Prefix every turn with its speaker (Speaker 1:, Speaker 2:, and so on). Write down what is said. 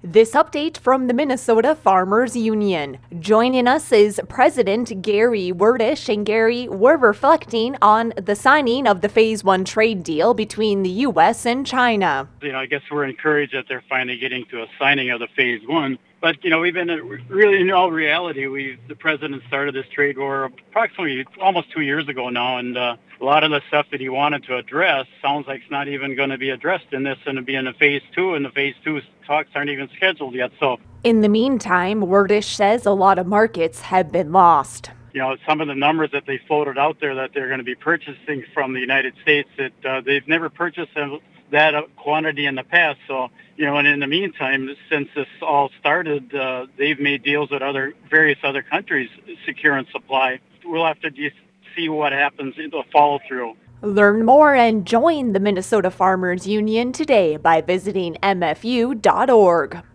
Speaker 1: This update from the Minnesota Farmers Union. Joining us is President Gary Werdish. And Gary, we're reflecting on the signing of the Phase 1 trade deal between the U.S. and China.
Speaker 2: I guess we're encouraged that they're finally getting to a signing of the Phase 1. But, we've been really, in all reality, the president started this trade war approximately almost 2 years ago now. And a lot of the stuff that he wanted to address sounds like it's not even going to be addressed in this and to be in the Phase 2. And the Phase 2 talks aren't even scheduled yet. So
Speaker 1: in the meantime, Werdish says a lot of markets have been lost.
Speaker 2: Some of the numbers that they floated out there that they're going to be purchasing from the United States, that they've never purchased that quantity in the past. So, and in the meantime, since this all started, they've made deals with various other countries securing supply. We'll have to just see what happens in the follow through.
Speaker 1: Learn more and join the Minnesota Farmers Union today by visiting mfu.org.